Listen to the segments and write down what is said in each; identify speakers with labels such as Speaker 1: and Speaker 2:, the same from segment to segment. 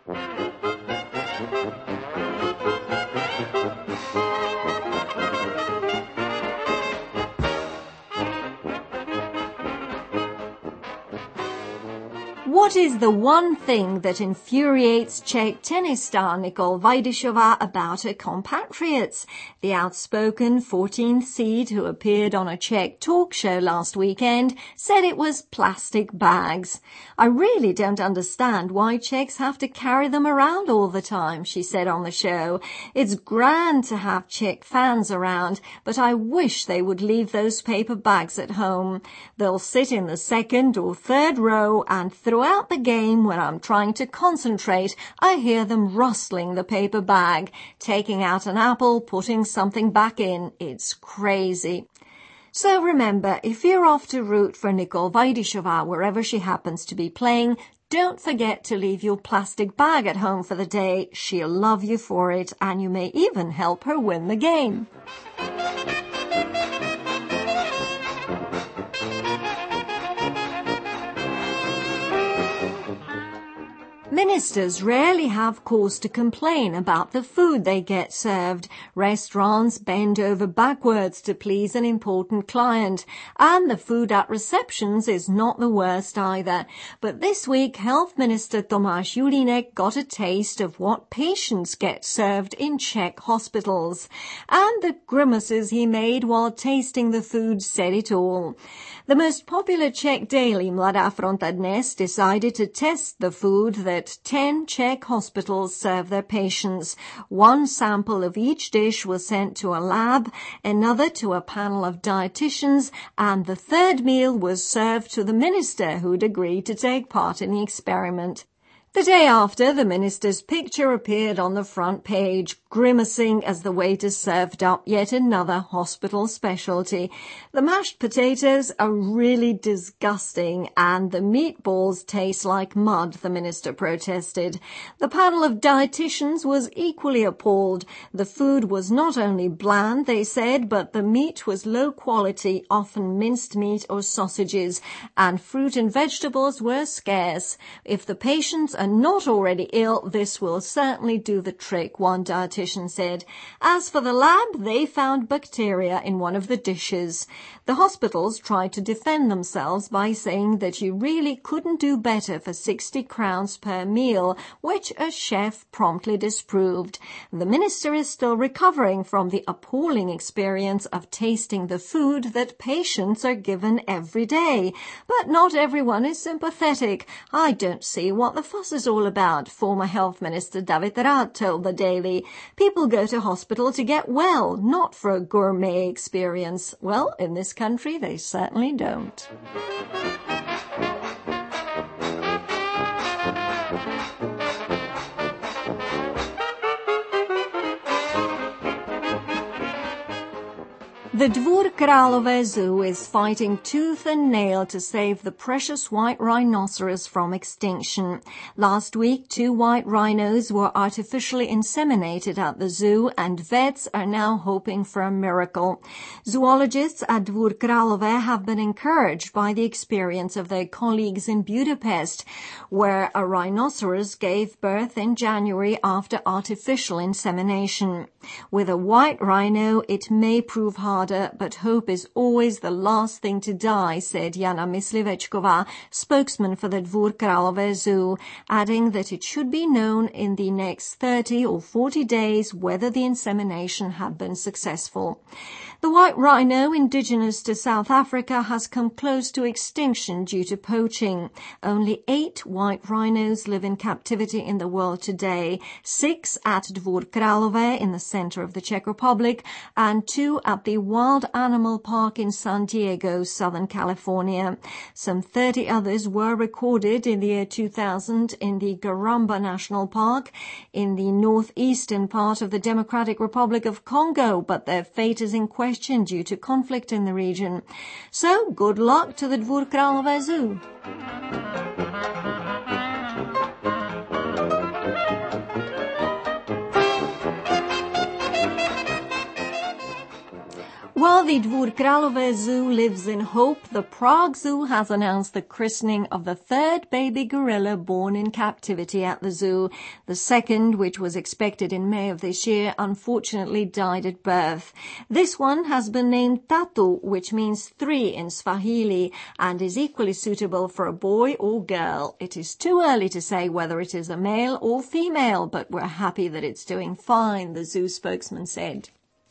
Speaker 1: What is the one thing that infuriates Czech tennis star Nicole Vajdishová about her compatriots? The outspoken 14th seed who appeared on a Czech talk show last weekend said it was plastic bags. I really don't understand why Czechs have to carry them around all the time, she said on the show. It's grand to have Czech fans around, but I wish they would leave those paper bags at home. They'll sit in the second or third row, and throughout the game, when I'm trying to concentrate, I hear them rustling the paper bag, taking out an apple, putting something back in. It's crazy. So remember, if you're off to root for Nicole Vajdishová wherever she happens to be playing, don't forget to leave your plastic bag at home for the day. She'll love you for it, and you may even help her win the game. Ministers rarely have cause to complain about the food they get served. Restaurants bend over backwards to please an important client, and the food at receptions is not the worst either. But this week, Health Minister Tomáš Julínek got a taste of what patients get served in Czech hospitals. And the grimaces he made while tasting the food said it all. The most popular Czech daily, Mladá fronta Dnes, decided to test the food that 10 Czech hospitals serve their patients. One sample of each dish was sent to a lab, another to a panel of dietitians, and the third meal was served to the minister who'd agreed to take part in the experiment. The day after, the minister's picture appeared on the front page, grimacing as the waiter served up yet another hospital specialty. The mashed potatoes are really disgusting, and the meatballs taste like mud, the minister protested. The panel of dietitians was equally appalled. The food was not only bland, they said, but the meat was low quality, often minced meat or sausages, and fruit and vegetables were scarce. If the patients are not already ill, this will certainly do the trick, one dietitian said. As for the lab, they found bacteria in one of the dishes. The hospitals tried to defend themselves by saying that you really couldn't do better for 60 crowns per meal, which a chef promptly disproved. The minister is still recovering from the appalling experience of tasting the food that patients are given every day. But not everyone is sympathetic. I don't see what the fuss is all about, former Health Minister David Rath told the Daily. People go to hospital to get well, not for a gourmet experience. Well, in this country, they certainly don't. The Dvůr Králové Zoo is fighting tooth and nail to save the precious white rhinoceros from extinction. Last week, 2 white rhinos were artificially inseminated at the zoo, and vets are now hoping for a miracle. Zoologists at Dvůr Králové have been encouraged by the experience of their colleagues in Budapest, where a rhinoceros gave birth in January after artificial insemination. With a white rhino, it may prove harder, but hope is always the last thing to die, said Jana Myslivečková, spokesman for the Dvůr Králové Zoo, adding that it should be known in the next 30 or 40 days whether the insemination had been successful. The white rhino, indigenous to South Africa, has come close to extinction due to poaching. Only 8 white rhinos live in captivity in the world today, 6 at Dvůr Králové in the center of the Czech Republic, and 2 at the Wild Animal Park in San Diego, Southern California. Some 30 others were recorded in the year 2000 in the Garamba National Park in the northeastern part of the Democratic Republic of Congo, but their fate is in question due to conflict in the region. So, good luck to the Dvůr Králové Zoo. While the Dvůr Králové Zoo lives in hope, the Prague Zoo has announced the christening of the third baby gorilla born in captivity at the zoo. The second, which was expected in May of this year, unfortunately died at birth. This one has been named Tatu, which means 3 in Swahili, and is equally suitable for a boy or girl. It is too early to say whether it is a male or female, but we're happy that it's doing fine, the zoo spokesman said.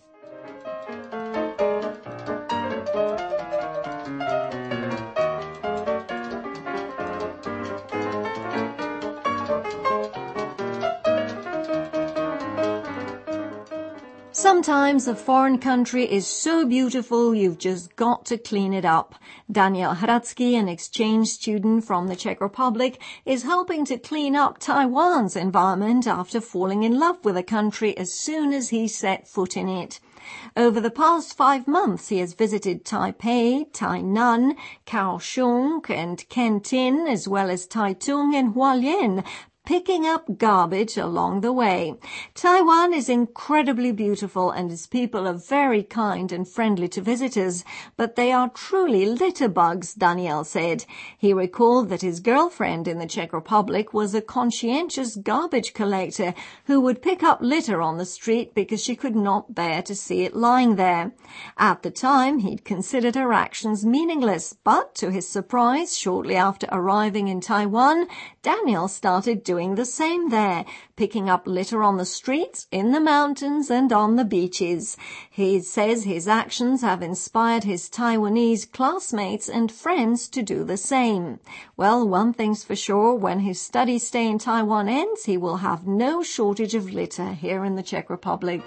Speaker 1: Sometimes a foreign country is so beautiful you've just got to clean it up. Daniel Hradsky, an exchange student from the Czech Republic, is helping to clean up Taiwan's environment after falling in love with the country as soon as he set foot in it. Over the past 5 months, he has visited Taipei, Tainan, Kaohsiung and Kentin, as well as Taitung and Hualien, picking up garbage along the way. Taiwan is incredibly beautiful and its people are very kind and friendly to visitors, but they are truly litter bugs, Daniel said. He recalled that his girlfriend in the Czech Republic was a conscientious garbage collector who would pick up litter on the street because she could not bear to see it lying there. At the time, he'd considered her actions meaningless, but to his surprise, shortly after arriving in Taiwan, Daniel started doing the same there, picking up litter on the streets, in the mountains and on the beaches. He says his actions have inspired his Taiwanese classmates and friends to do the same. Well, one thing's for sure, when his study stay in Taiwan ends, he will have no shortage of litter here in the Czech Republic.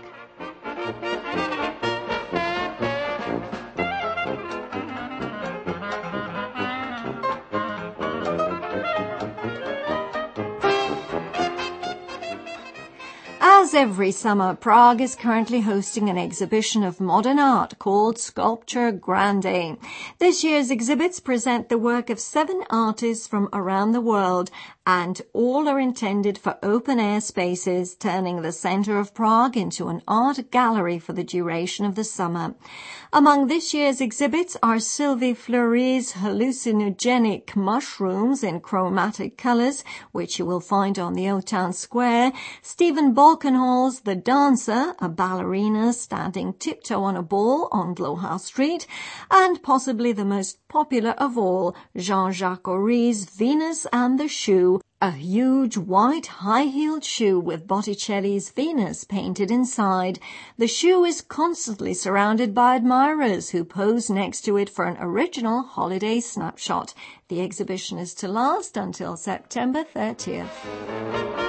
Speaker 1: As every summer, Prague is currently hosting an exhibition of modern art called Sculpture Grande. This year's exhibits present the work of 7 artists from around the world, and all are intended for open-air spaces, turning the center of Prague into an art gallery for the duration of the summer. Among this year's exhibits are Sylvie Fleury's hallucinogenic mushrooms in chromatic colors, which you will find on the Old Town Square, Stephen Balkenhol's The Dancer, a ballerina standing tiptoe on a ball on Dlouhá Street, and possibly the most popular of all, Jean-Jacques Ory's Venus and the Shoe, a huge white high-heeled shoe with Botticelli's Venus painted inside. The shoe is constantly surrounded by admirers who pose next to it for an original holiday snapshot. The exhibition is to last until September 30th.